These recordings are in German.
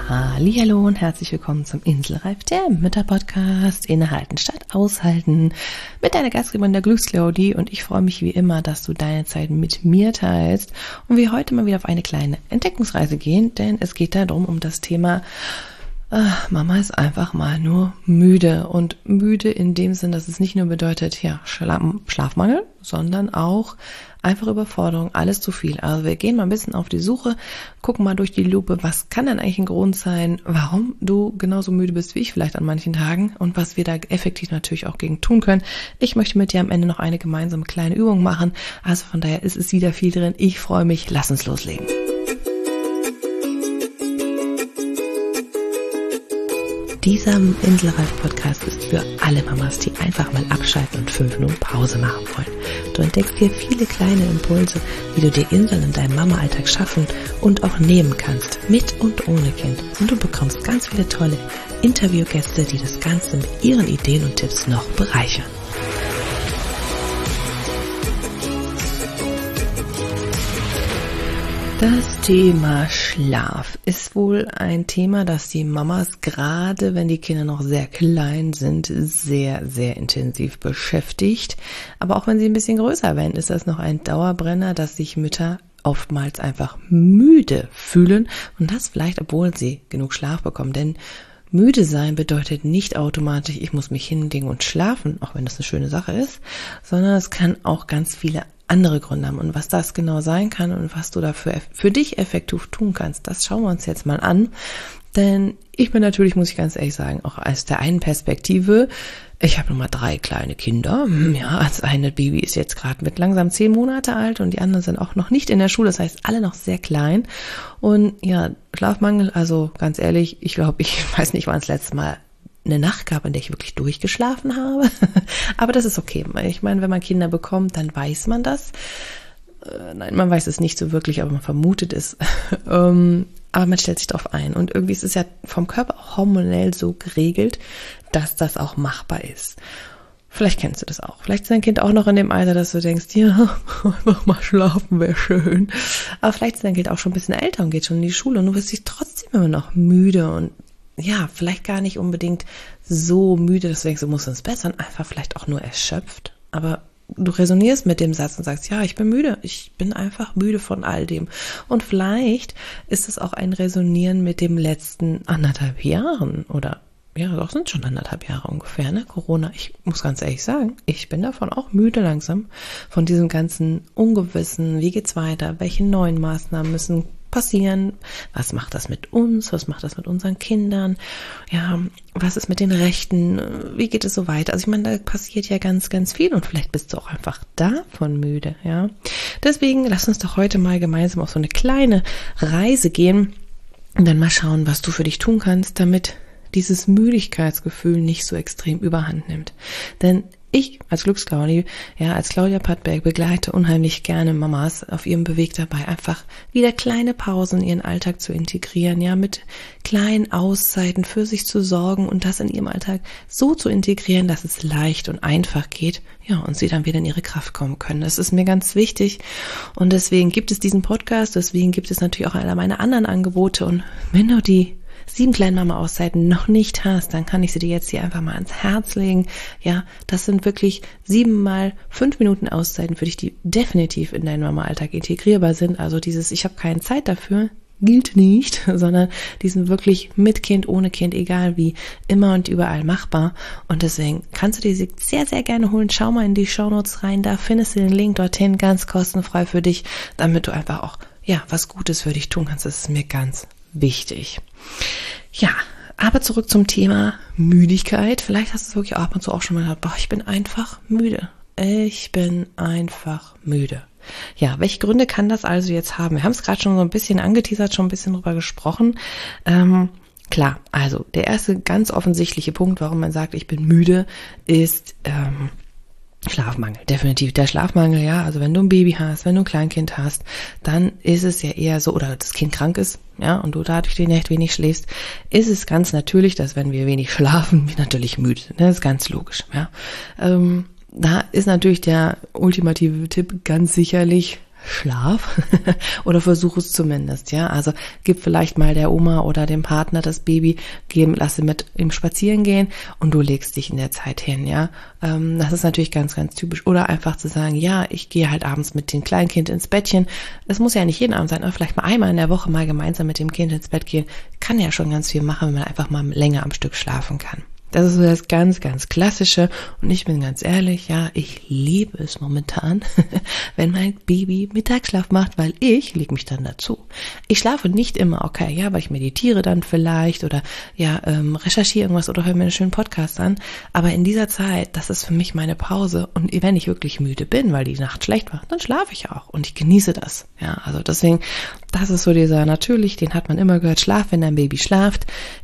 Hallihallo und herzlich willkommen zum Inselreif, der Mütterpodcast. Innehalten statt aushalten mit deiner Gastgeberin der Glücksclaudi, und ich freue mich wie immer, dass du deine Zeit mit mir teilst und wir heute mal wieder auf eine kleine Entdeckungsreise gehen, denn es geht darum, um das Thema Mama ist einfach mal nur müde, und müde in dem Sinn, dass es nicht nur bedeutet, ja, Schlafmangel, sondern auch einfach Überforderung, alles zu viel. Also wir gehen mal ein bisschen auf die Suche, gucken mal durch die Lupe, was kann denn eigentlich ein Grund sein, warum du genauso müde bist wie ich vielleicht an manchen Tagen und was wir da effektiv natürlich auch gegen tun können. Ich möchte mit dir am Ende noch eine gemeinsame kleine Übung machen, also von daher ist es wieder viel drin. Ich freue mich, lass uns loslegen. Dieser Inselreif-Podcast ist für alle Mamas, die einfach mal abschalten und 5 Minuten Pause machen wollen. Du entdeckst hier viele kleine Impulse, wie du dir Inseln in deinem Mama-Alltag schaffen und auch nehmen kannst, mit und ohne Kind. Und du bekommst ganz viele tolle Interviewgäste, die das Ganze mit ihren Ideen und Tipps noch bereichern. Das Thema Schlaf ist wohl ein Thema, das die Mamas, gerade wenn die Kinder noch sehr klein sind, sehr, sehr intensiv beschäftigt. Aber auch wenn sie ein bisschen größer werden, ist das noch ein Dauerbrenner, dass sich Mütter oftmals einfach müde fühlen. Und das vielleicht, obwohl sie genug Schlaf bekommen. Denn müde sein bedeutet nicht automatisch, ich muss mich hinlegen und schlafen, auch wenn das eine schöne Sache ist, sondern es kann auch ganz viele andere Gründe haben. Und was das genau sein kann und was du dafür für dich effektiv tun kannst, das schauen wir uns jetzt mal an. Denn ich bin natürlich, muss ich ganz ehrlich sagen, auch aus der einen Perspektive, ich habe nochmal 3 kleine Kinder. Ja, das eine Baby ist jetzt gerade mit langsam 10 Monate alt und die anderen sind auch noch nicht in der Schule, das heißt alle noch sehr klein. Und ja, Schlafmangel, also ganz ehrlich, ich glaube, ich weiß nicht, wann das letzte Mal eine Nacht gab, in der ich wirklich durchgeschlafen habe. Aber das ist okay. Ich meine, wenn man Kinder bekommt, dann weiß man das. Nein, man weiß es nicht so wirklich, aber man vermutet es. Aber man stellt sich darauf ein. Und irgendwie ist es ja vom Körper auch hormonell so geregelt, dass das auch machbar ist. Vielleicht kennst du das auch. Vielleicht ist dein Kind auch noch in dem Alter, dass du denkst, ja, einfach mal schlafen wäre schön. Aber vielleicht ist dein Kind auch schon ein bisschen älter und geht schon in die Schule und du wirst dich trotzdem immer noch müde und ja, vielleicht gar nicht unbedingt so müde, dass du denkst, du musst uns bessern, einfach vielleicht auch nur erschöpft. Aber du resonierst mit dem Satz und sagst, ja, ich bin müde, ich bin einfach müde von all dem. Und vielleicht ist es auch ein Resonieren mit dem letzten 1,5 Jahren oder ja, doch sind schon 1,5 Jahre ungefähr, ne? Corona. Ich muss ganz ehrlich sagen, ich bin davon auch müde langsam, von diesem ganzen Ungewissen, wie geht's weiter, welche neuen Maßnahmen müssen passieren, was macht das mit uns, was macht das mit unseren Kindern, ja, was ist mit den Rechten, wie geht es so weiter, also ich meine, da passiert ja ganz, ganz viel und vielleicht bist du auch einfach davon müde, ja, deswegen lass uns doch heute mal gemeinsam auf so eine kleine Reise gehen und dann mal schauen, was du für dich tun kannst, damit dieses Müdigkeitsgefühl nicht so extrem überhand nimmt, denn ich als Glücksclaudi, ja, als Claudia Pattberg begleite unheimlich gerne Mamas auf ihrem Weg dabei, einfach wieder kleine Pausen in ihren Alltag zu integrieren, ja, mit kleinen Auszeiten für sich zu sorgen und das in ihrem Alltag so zu integrieren, dass es leicht und einfach geht, ja, und sie dann wieder in ihre Kraft kommen können. Das ist mir ganz wichtig und deswegen gibt es diesen Podcast, deswegen gibt es natürlich auch alle meine anderen Angebote und wenn du die 7 kleinen Mama-Auszeiten noch nicht hast, dann kann ich sie dir jetzt hier einfach mal ans Herz legen. Ja, das sind wirklich 7 mal 5 Minuten Auszeiten für dich, die definitiv in deinen Mama-Alltag integrierbar sind. Also dieses, ich habe keine Zeit dafür, gilt nicht, sondern die sind wirklich mit Kind, ohne Kind, egal wie, immer und überall machbar. Und deswegen kannst du dir sie sehr, sehr gerne holen. Schau mal in die Shownotes rein, da findest du den Link dorthin, ganz kostenfrei für dich, damit du einfach auch, ja, was Gutes für dich tun kannst. Das ist mir ganz wichtig. Ja, aber zurück zum Thema Müdigkeit. Vielleicht hast du es wirklich ab und zu auch schon mal gedacht, boah, ich bin einfach müde. Ich bin einfach müde. Ja, welche Gründe kann das also jetzt haben? Wir haben es gerade schon so ein bisschen angeteasert, schon ein bisschen drüber gesprochen. Klar, also der erste ganz offensichtliche Punkt, warum man sagt, ich bin müde, ist Schlafmangel, definitiv der Schlafmangel, ja, also wenn du ein Baby hast, wenn du ein Kleinkind hast, dann ist es ja eher so, oder das Kind krank ist, ja, und du dadurch die Nacht wenig schläfst, ist es ganz natürlich, dass wenn wir wenig schlafen, wir natürlich müde sind, das ist ganz logisch, ja. Da ist natürlich der ultimative Tipp ganz sicherlich Schlaf oder versuch es zumindest, ja. Also gib vielleicht mal der Oma oder dem Partner das Baby, lass sie mit ihm spazieren gehen und du legst dich in der Zeit hin, ja. Das ist natürlich ganz, ganz typisch. Oder einfach zu sagen, ja, ich gehe halt abends mit dem Kleinkind ins Bettchen. Das muss ja nicht jeden Abend sein, aber vielleicht mal einmal in der Woche mal gemeinsam mit dem Kind ins Bett gehen. Kann ja schon ganz viel machen, wenn man einfach mal länger am Stück schlafen kann. Das ist so das ganz, ganz Klassische und ich bin ganz ehrlich, ja, ich liebe es momentan, wenn mein Baby Mittagsschlaf macht, weil ich lege mich dann dazu. Ich schlafe nicht immer, okay, ja, weil ich meditiere dann vielleicht oder ja, recherchiere irgendwas oder höre mir einen schönen Podcast an, aber in dieser Zeit, das ist für mich meine Pause und wenn ich wirklich müde bin, weil die Nacht schlecht war, dann schlafe ich auch und ich genieße das, ja, also deswegen, das ist so dieser, natürlich, den hat man immer gehört, Schlaf, wenn dein Baby schläft,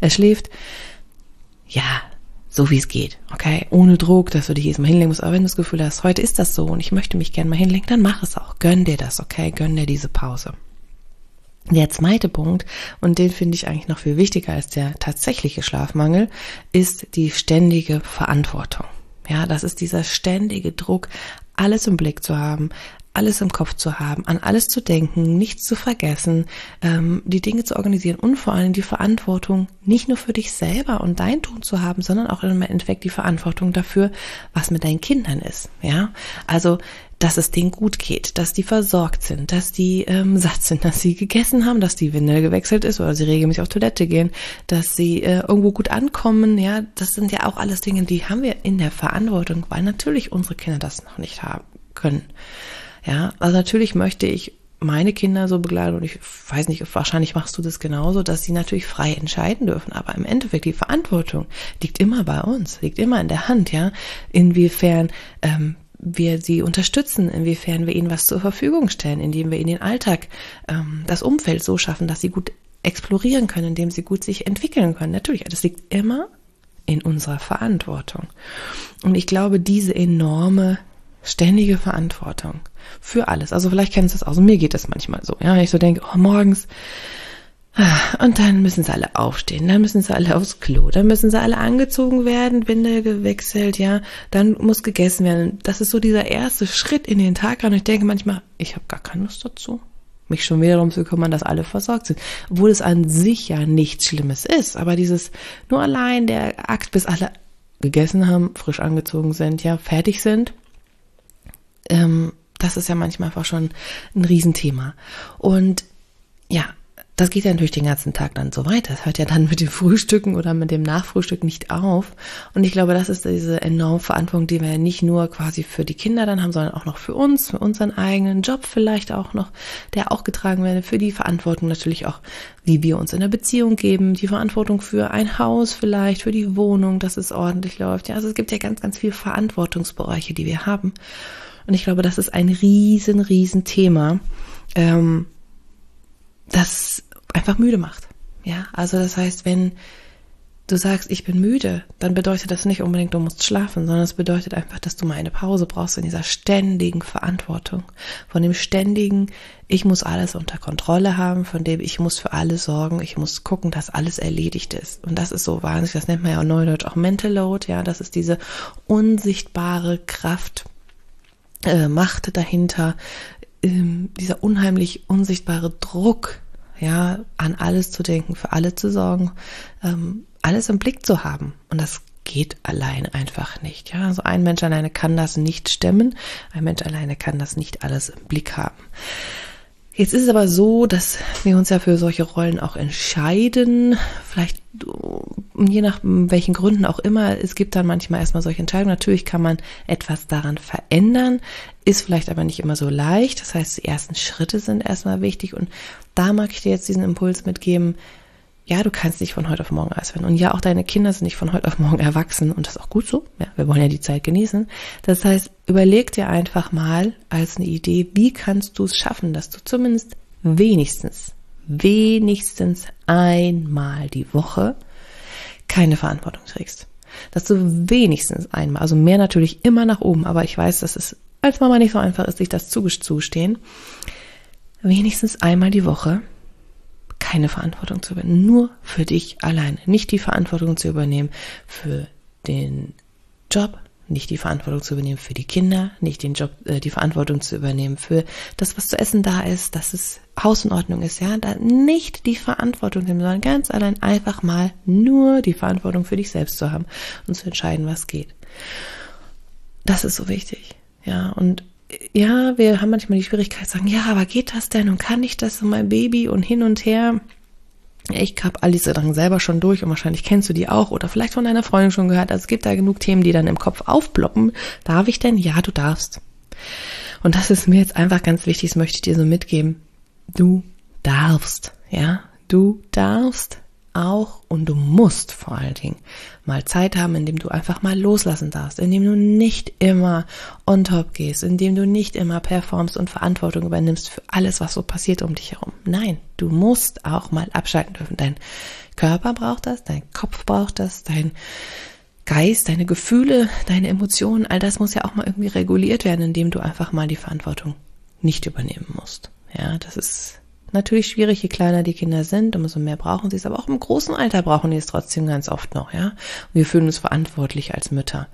ja, so wie es geht, okay? Ohne Druck, dass du dich jetzt mal hinlegen musst. Aber wenn du das Gefühl hast, heute ist das so und ich möchte mich gerne mal hinlegen, dann mach es auch. Gönn dir das, okay? Gönn dir diese Pause. Der zweite Punkt, und den finde ich eigentlich noch viel wichtiger als der tatsächliche Schlafmangel, ist die ständige Verantwortung. Ja, das ist dieser ständige Druck, alles im Blick zu haben, alles im Kopf zu haben, an alles zu denken, nichts zu vergessen, die Dinge zu organisieren und vor allem die Verantwortung nicht nur für dich selber und dein Tun zu haben, sondern auch im Endeffekt die Verantwortung dafür, was mit deinen Kindern ist. Ja, also dass es denen gut geht, dass die versorgt sind, dass die satt sind, dass sie gegessen haben, dass die Windel gewechselt ist oder sie regelmäßig auf Toilette gehen, dass sie irgendwo gut ankommen. Ja, das sind ja auch alles Dinge, die haben wir in der Verantwortung, weil natürlich unsere Kinder das noch nicht haben können. Ja, also natürlich möchte ich meine Kinder so begleiten und ich weiß nicht, wahrscheinlich machst du das genauso, dass sie natürlich frei entscheiden dürfen, aber im Endeffekt die Verantwortung liegt immer bei uns, liegt immer in der Hand, ja, inwiefern wir sie unterstützen, inwiefern wir ihnen was zur Verfügung stellen, indem wir in den Alltag das Umfeld so schaffen, dass sie gut explorieren können, indem sie gut sich entwickeln können. Natürlich, das liegt immer in unserer Verantwortung. Und ich glaube, diese enorme ständige Verantwortung für alles. Also vielleicht kennst du das auch. Mir geht das manchmal so. Ja, wenn ich so denke, oh, morgens und dann müssen sie alle aufstehen, dann müssen sie alle aufs Klo, dann müssen sie alle angezogen werden, Windel gewechselt, ja, dann muss gegessen werden. Das ist so dieser erste Schritt in den Tag und ich denke manchmal, ich habe gar keine Lust dazu, mich schon wieder darum zu kümmern, dass alle versorgt sind. Obwohl es an sich ja nichts Schlimmes ist, aber dieses nur allein der Akt, bis alle gegessen haben, frisch angezogen sind, ja, fertig sind, das ist ja manchmal einfach schon ein Riesenthema. Und ja, das geht ja natürlich den ganzen Tag dann so weiter. Das hört ja dann mit dem Frühstücken oder mit dem Nachfrühstück nicht auf. Und ich glaube, das ist diese enorme Verantwortung, die wir ja nicht nur quasi für die Kinder dann haben, sondern auch noch für uns, für unseren eigenen Job vielleicht auch noch, der auch getragen wird, für die Verantwortung natürlich auch, wie wir uns in der Beziehung geben, die Verantwortung für ein Haus vielleicht, für die Wohnung, dass es ordentlich läuft. Ja, also es gibt ja ganz, ganz viele Verantwortungsbereiche, die wir haben. Und ich glaube, das ist ein riesen Thema, das einfach müde macht. Ja, also das heißt, wenn du sagst, ich bin müde, dann bedeutet das nicht unbedingt, du musst schlafen, sondern es bedeutet einfach, dass du mal eine Pause brauchst in dieser ständigen Verantwortung, von dem ständigen, ich muss alles unter Kontrolle haben, von dem ich muss für alles sorgen, ich muss gucken, dass alles erledigt ist. Und das ist so wahnsinnig, das nennt man ja auch neudeutsch auch Mental Load, ja, das ist diese unsichtbare Kraft, Macht dahinter, dieser unheimlich unsichtbare Druck, ja, an alles zu denken, für alle zu sorgen, alles im Blick zu haben. Und das geht allein einfach nicht. Ja, also ein Mensch alleine kann das nicht stemmen, ein Mensch alleine kann das nicht alles im Blick haben. Jetzt ist es aber so, dass wir uns ja für solche Rollen auch entscheiden, vielleicht je nach welchen Gründen auch immer. Es gibt dann manchmal erstmal solche Entscheidungen. Natürlich kann man etwas daran verändern, ist vielleicht aber nicht immer so leicht. Das heißt, die ersten Schritte sind erstmal wichtig und da mag ich dir jetzt diesen Impuls mitgeben, ja, du kannst nicht von heute auf morgen alles werden. Und ja, auch deine Kinder sind nicht von heute auf morgen erwachsen und das ist auch gut so. Ja, wir wollen ja die Zeit genießen. Das heißt, überleg dir einfach mal als eine Idee, wie kannst du es schaffen, dass du zumindest wenigstens einmal die Woche keine Verantwortung trägst. Dass du wenigstens einmal, also mehr natürlich immer nach oben, aber ich weiß, dass es als Mama nicht so einfach ist, sich das zugestehen, wenigstens einmal die Woche keine Verantwortung zu übernehmen, nur für dich alleine, nicht die Verantwortung zu übernehmen für den Job, nicht die Verantwortung zu übernehmen für die Kinder, nicht die Verantwortung zu übernehmen für das, was zu essen da ist, dass es Haus in Ordnung ist, ja, da nicht die Verantwortung nehmen, sondern ganz allein einfach mal nur die Verantwortung für dich selbst zu haben und zu entscheiden, was geht. Das ist so wichtig, ja, und ja, wir haben manchmal die Schwierigkeit zu sagen, ja, aber geht das denn und kann ich das und mein Baby und hin und her. Ich habe all diese Sachen selber schon durch und wahrscheinlich kennst du die auch oder vielleicht von deiner Freundin schon gehört. Also es gibt da genug Themen, die dann im Kopf aufploppen. Darf ich denn? Ja, du darfst. Und das ist mir jetzt einfach ganz wichtig, das möchte ich dir so mitgeben. Du darfst, ja, du darfst auch und du musst vor allen Dingen mal Zeit haben, indem du einfach mal loslassen darfst, indem du nicht immer on top gehst, indem du nicht immer performst und Verantwortung übernimmst für alles, was so passiert um dich herum. Nein, du musst auch mal abschalten dürfen. Dein Körper braucht das, dein Kopf braucht das, dein Geist, deine Gefühle, deine Emotionen, all das muss ja auch mal irgendwie reguliert werden, indem du einfach mal die Verantwortung nicht übernehmen musst. Ja, das ist natürlich schwierig, je kleiner die Kinder sind, umso mehr brauchen sie es, aber auch im großen Alter brauchen die es trotzdem ganz oft noch, ja. Und wir fühlen uns verantwortlich als Mütter.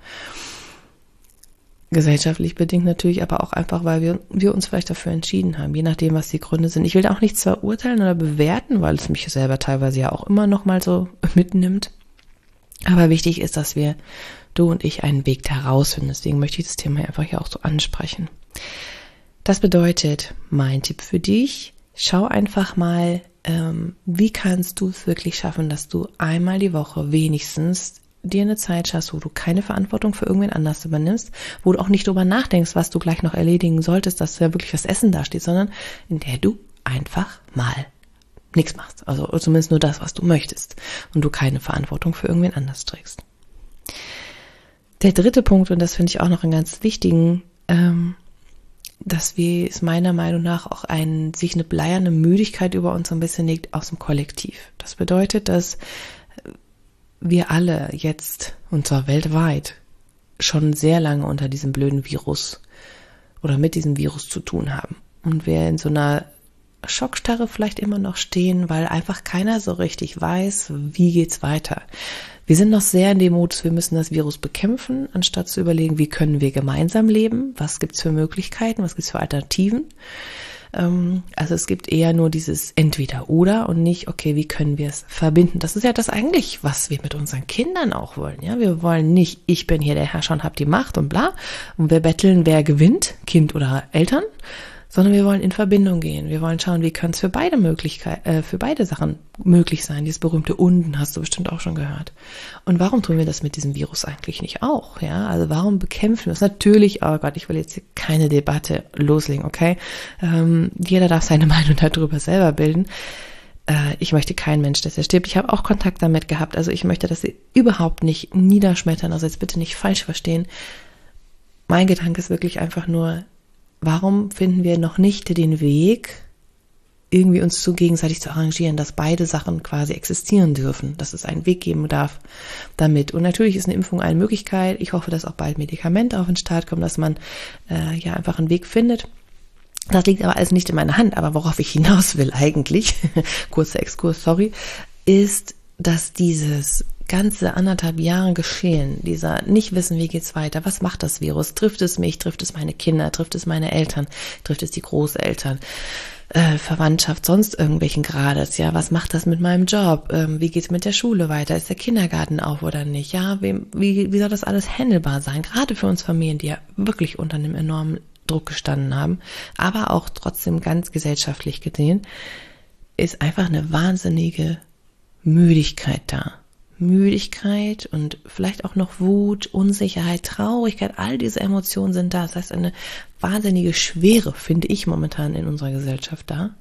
Gesellschaftlich bedingt natürlich, aber auch einfach, weil wir uns vielleicht dafür entschieden haben, je nachdem, was die Gründe sind. Ich will da auch nichts verurteilen oder bewerten, weil es mich selber teilweise ja auch immer noch mal so mitnimmt. Aber wichtig ist, dass du und ich, einen Weg da rausfinden. Deswegen möchte ich das Thema einfach hier auch so ansprechen. Das bedeutet, mein Tipp für dich: Schau einfach mal, wie kannst du es wirklich schaffen, dass du einmal die Woche wenigstens dir eine Zeit schaffst, wo du keine Verantwortung für irgendwen anders übernimmst, wo du auch nicht drüber nachdenkst, was du gleich noch erledigen solltest, dass ja wirklich das Essen dasteht, sondern in der du einfach mal nichts machst. Also zumindest nur das, was du möchtest und du keine Verantwortung für irgendwen anders trägst. Der dritte Punkt, und das finde ich auch noch einen ganz wichtigen, dass es meiner Meinung nach auch sich eine bleierne Müdigkeit über uns so ein bisschen legt aus dem Kollektiv. Das bedeutet, dass wir alle jetzt, und zwar weltweit, schon sehr lange unter diesem blöden Virus oder mit diesem Virus zu tun haben. Und wir in so einer Schockstarre vielleicht immer noch stehen, weil einfach keiner so richtig weiß, wie geht's weiter. Wir sind noch sehr in dem Modus, wir müssen das Virus bekämpfen, anstatt zu überlegen, wie können wir gemeinsam leben, was gibt's für Möglichkeiten, was gibt's für Alternativen. Also es gibt eher nur dieses Entweder-Oder und nicht, okay, wie können wir es verbinden. Das ist ja das eigentlich, was wir mit unseren Kindern auch wollen. Ja, wir wollen nicht, ich bin hier der Herrscher und habe die Macht und bla, und wir betteln, wer gewinnt, Kind oder Eltern, sondern wir wollen in Verbindung gehen. Wir wollen schauen, wie kann es für beide Sachen möglich sein. Dieses berühmte Unten hast du bestimmt auch schon gehört. Und warum tun wir das mit diesem Virus eigentlich nicht auch? Ja, also warum bekämpfen wir es? Natürlich, oh Gott, ich will jetzt hier keine Debatte loslegen, okay? Jeder darf seine Meinung darüber selber bilden. Ich möchte keinen Mensch, dass er stirbt. Ich habe auch Kontakt damit gehabt. Also ich möchte das überhaupt nicht niederschmettern. Also jetzt bitte nicht falsch verstehen. Mein Gedanke ist wirklich einfach nur, warum finden wir noch nicht den Weg, irgendwie uns gegenseitig zu arrangieren, dass beide Sachen quasi existieren dürfen, dass es einen Weg geben darf damit. Und natürlich ist eine Impfung eine Möglichkeit. Ich hoffe, dass auch bald Medikamente auf den Start kommen, dass man einfach einen Weg findet. Das liegt aber alles nicht in meiner Hand. Aber worauf ich hinaus will eigentlich, kurzer Exkurs, sorry, ist, dass dieses ganze 1,5 Jahre geschehen, dieser nicht wissen, wie geht's weiter, was macht das Virus, trifft es mich, trifft es meine Kinder, trifft es meine Eltern, trifft es die Großeltern, Verwandtschaft, sonst irgendwelchen Grades, ja, was macht das mit meinem Job, wie geht's mit der Schule weiter, ist der Kindergarten auf oder nicht, ja, wie soll das alles handelbar sein, gerade für uns Familien, die ja wirklich unter einem enormen Druck gestanden haben, aber auch trotzdem ganz gesellschaftlich gesehen, ist einfach eine wahnsinnige Müdigkeit da. Müdigkeit und vielleicht auch noch Wut, Unsicherheit, Traurigkeit, all diese Emotionen sind da. Das heißt, eine wahnsinnige Schwere, finde ich momentan in unserer Gesellschaft da.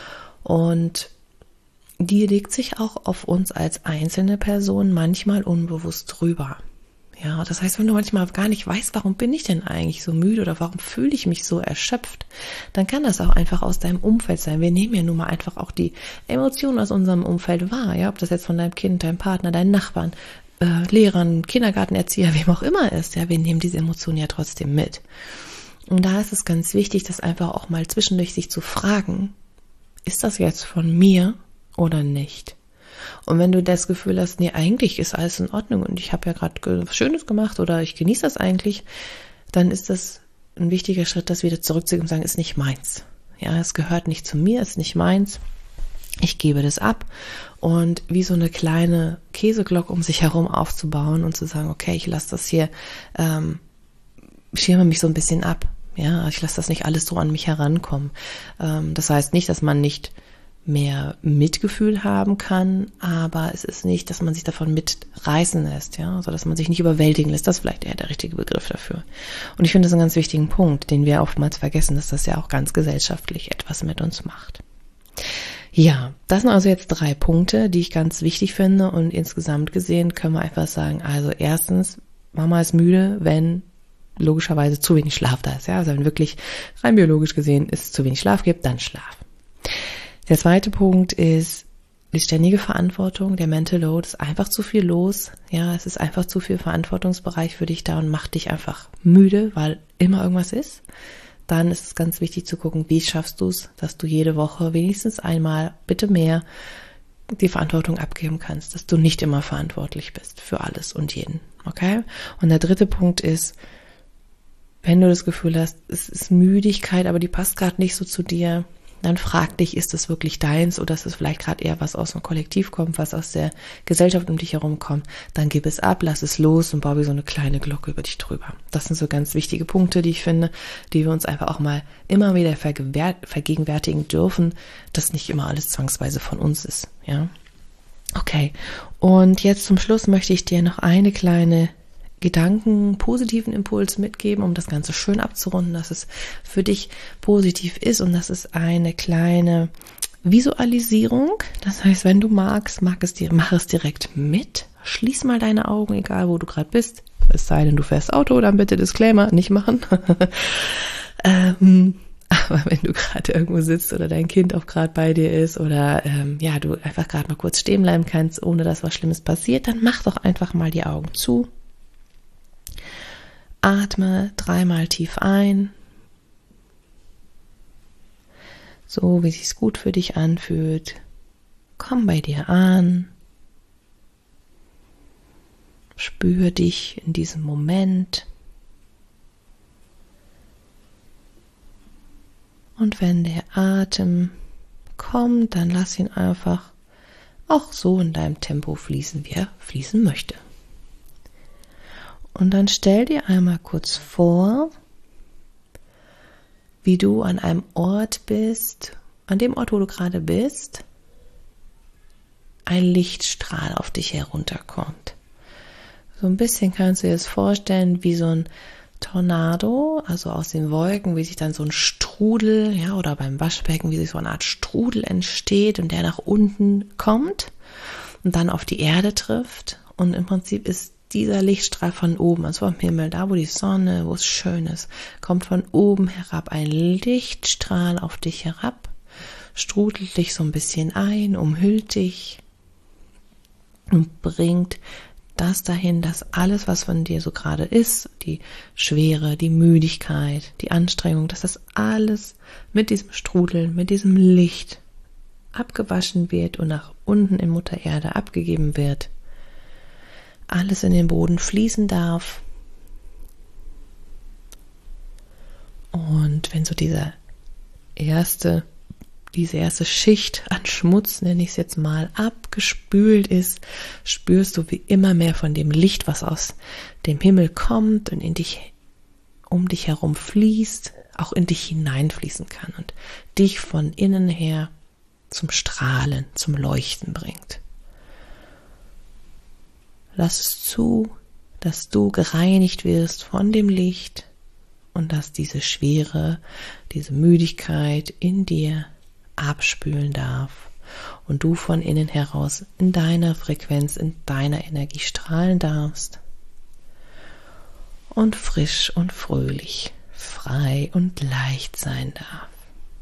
Und die legt sich auch auf uns als einzelne Person manchmal unbewusst drüber. Ja, das heißt, wenn du manchmal gar nicht weißt, warum bin ich denn eigentlich so müde oder warum fühle ich mich so erschöpft, dann kann das auch einfach aus deinem Umfeld sein. Wir nehmen ja nun mal einfach auch die Emotionen aus unserem Umfeld wahr, ja, ob das jetzt von deinem Kind, deinem Partner, deinen Nachbarn, Lehrern, Kindergartenerzieher, wem auch immer ist, ja, wir nehmen diese Emotionen ja trotzdem mit. Und da ist es ganz wichtig, das einfach auch mal zwischendurch sich zu fragen, ist das jetzt von mir oder nicht? Und wenn du das Gefühl hast, nee, eigentlich ist alles in Ordnung und ich habe ja gerade was Schönes gemacht oder ich genieße das eigentlich, dann ist das ein wichtiger Schritt, das wieder zurückzugeben und sagen, ist nicht meins. Ja, es gehört nicht zu mir, ist nicht meins. Ich gebe das ab und wie so eine kleine Käseglocke um sich herum aufzubauen und zu sagen, okay, ich lasse das hier, schirme mich so ein bisschen ab. Ja, ich lasse das nicht alles so an mich herankommen. Das heißt nicht, dass man nicht mehr Mitgefühl haben kann, aber es ist nicht, dass man sich davon mitreißen lässt, ja, also dass man sich nicht überwältigen lässt. Das ist vielleicht eher der richtige Begriff dafür. Und ich finde das einen ganz wichtigen Punkt, den wir oftmals vergessen, dass das ja auch ganz gesellschaftlich etwas mit uns macht. Ja, das sind also jetzt 3 Punkte, die ich ganz wichtig finde und insgesamt gesehen können wir einfach sagen, also erstens, Mama ist müde, wenn logischerweise zu wenig Schlaf da ist, ja, also wenn wirklich rein biologisch gesehen es zu wenig Schlaf gibt, dann Schlaf. Der zweite Punkt ist die ständige Verantwortung, der Mental Load, ist einfach zu viel los. Ja, es ist einfach zu viel Verantwortungsbereich für dich da und macht dich einfach müde, weil immer irgendwas ist. Dann ist es ganz wichtig zu gucken, wie schaffst du es, dass du jede Woche wenigstens einmal, bitte mehr, die Verantwortung abgeben kannst, dass du nicht immer verantwortlich bist für alles und jeden. Okay? Und der dritte Punkt ist, wenn du das Gefühl hast, es ist Müdigkeit, aber die passt gerade nicht so zu dir, dann frag dich, ist das wirklich deins oder ist es vielleicht gerade eher was aus dem Kollektiv kommt, was aus der Gesellschaft um dich herum kommt, dann gib es ab, lass es los und bau wie so eine kleine Glocke über dich drüber. Das sind so ganz wichtige Punkte, die ich finde, die wir uns einfach auch mal immer wieder vergegenwärtigen dürfen, dass nicht immer alles zwangsweise von uns ist. Ja, okay. Und jetzt zum Schluss möchte ich dir noch eine kleine Gedanken, positiven Impuls mitgeben, um das Ganze schön abzurunden, dass es für dich positiv ist und das ist eine kleine Visualisierung. Das heißt, wenn du magst, mach es direkt mit. Schließ mal deine Augen, egal wo du gerade bist. Es sei denn, du fährst Auto, dann bitte Disclaimer, nicht machen. Aber wenn du gerade irgendwo sitzt oder dein Kind auch gerade bei dir ist oder du einfach gerade mal kurz stehen bleiben kannst, ohne dass was Schlimmes passiert, dann mach doch einfach mal die Augen zu. Atme 3-mal tief ein, so wie es sich gut für dich anfühlt. Komm bei dir an, spür dich in diesem Moment und wenn der Atem kommt, dann lass ihn einfach auch so in deinem Tempo fließen, wie er fließen möchte. Und dann stell dir einmal kurz vor, wie du an einem Ort bist, an dem Ort, wo du gerade bist, ein Lichtstrahl auf dich herunterkommt. So ein bisschen kannst du dir das vorstellen wie so ein Tornado, also aus den Wolken, wie sich dann so ein Strudel, ja, oder beim Waschbecken, wie sich so eine Art Strudel entsteht und der nach unten kommt und dann auf die Erde trifft. Und im Prinzip ist dieser Lichtstrahl von oben, also vom Himmel, da wo die Sonne, wo es schön ist, kommt von oben herab ein Lichtstrahl auf dich herab, strudelt dich so ein bisschen ein, umhüllt dich und bringt das dahin, dass alles, was von dir so gerade ist, die Schwere, die Müdigkeit, die Anstrengung, dass das alles mit diesem Strudel, mit diesem Licht abgewaschen wird und nach unten in Mutter Erde abgegeben wird. Alles in den Boden fließen darf. Und wenn so diese erste Schicht an Schmutz, nenne ich es jetzt mal, abgespült ist, spürst du wie immer mehr von dem Licht, was aus dem Himmel kommt und um dich herum fließt, auch in dich hineinfließen kann und dich von innen her zum Strahlen, zum Leuchten bringt. Lass es zu, dass du gereinigt wirst von dem Licht und dass diese Schwere, diese Müdigkeit in dir abspülen darf und du von innen heraus in deiner Frequenz, in deiner Energie strahlen darfst und frisch und fröhlich, frei und leicht sein darf.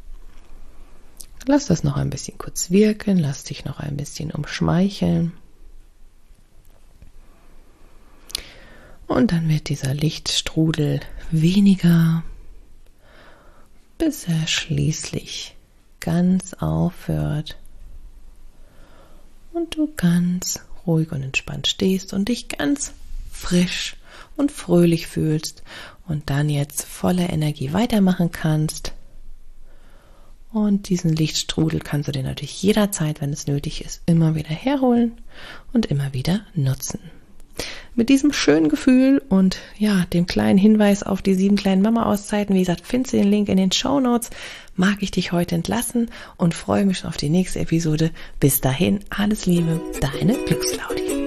Lass das noch ein bisschen kurz wirken, lass dich noch ein bisschen umschmeicheln. Und dann wird dieser Lichtstrudel weniger, bis er schließlich ganz aufhört und du ganz ruhig und entspannt stehst und dich ganz frisch und fröhlich fühlst und dann jetzt voller Energie weitermachen kannst. Und diesen Lichtstrudel kannst du dir natürlich jederzeit, wenn es nötig ist, immer wieder herholen und immer wieder nutzen. Mit diesem schönen Gefühl und ja, dem kleinen Hinweis auf die 7 kleinen Mama-Auszeiten, wie gesagt, findest du den Link in den Shownotes, mag ich dich heute entlassen und freue mich schon auf die nächste Episode. Bis dahin, alles Liebe, deine Glücksclaudi.